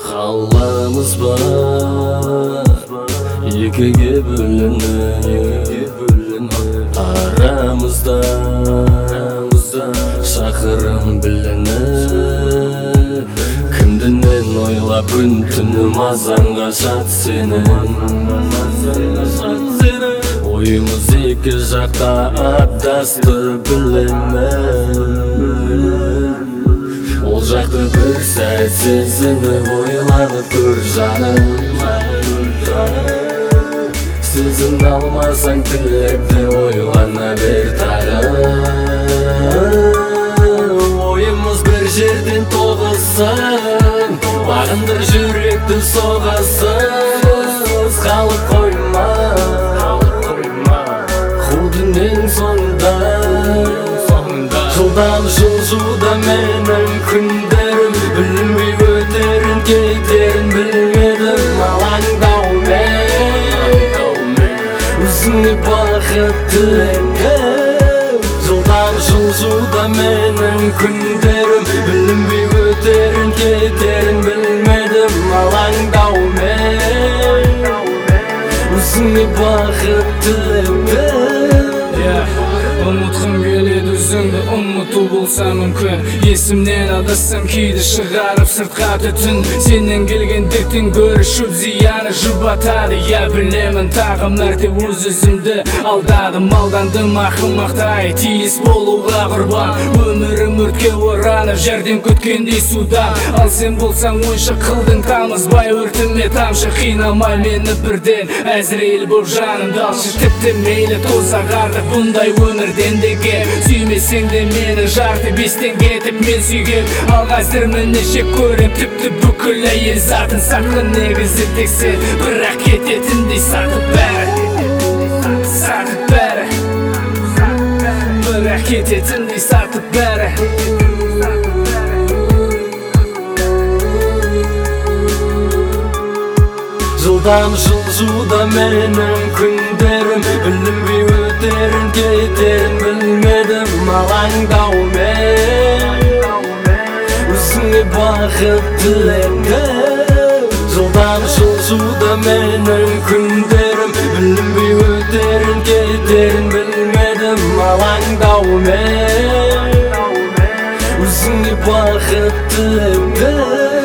Қаламыз бар екіге бөлініп, арамызда шақырым білініп. Кімдінен ойлап үн-түні мазанға жат сенің. Ойымыз екі жақта адасты білемін. Ол жақты бір сәт сезініп ойланып көр жаным. Сезін алмасаң тілекті ойлана бер тағы. Ойымыз бір жерден тоғысын, бағындыр жүректі соғасыз. Қалып қойма худының соңында. Жылдан жылжуда менің күндерім, білінбей өтерін кетерін білмедім. Алаңдаумен өзіңе бақыт тілегім. Жылдан жылжуда менің күндерім, білінбей өтерін кетерін білмедім. Алаңдаумен өзіңе бақыт тілегім. Ұмытқым келеді өзіңді, ұмыту болса мүмкін. Есімнен адасам кейде шығарып сыртқа түтін. Сенен келгендіктен гөрі шөп зияны жұбатады. Я білемін тағы мәрте өз-өзімді алдадым. Алдандым ақымақтай тиіс болуға құрбан. Өмірім өртке оранып жәрдем күткендей судан. Ал сен болсаң ойыншық қылдың, тамызбай өртіме тамшы. Қинамай мені бірден әзірейіл боп жанымды алшы. Тіпті мейлі тозағарды бұндай өмірден деге. Сүймесең де мені жарты бестен кетіп мен сүйгем. Ал қазір мінеше көрем тіпті бүкіл әйел затын. Сақы негізі тек сен, бірақ кететіндей сатып бәрі. Сатып бәрі, бірақ кететіндей сатып бәрі. Жылдан жылжуда менің күндерім, білінбей өтерін кетерін білмедім. Алаңдаумен өзіңе бақыт тілегім. Жылдан жылжуда менің күндерім, білінбей өтерін кетерін білмедім. Алаңдаумен өзіңе бақыт тілегім.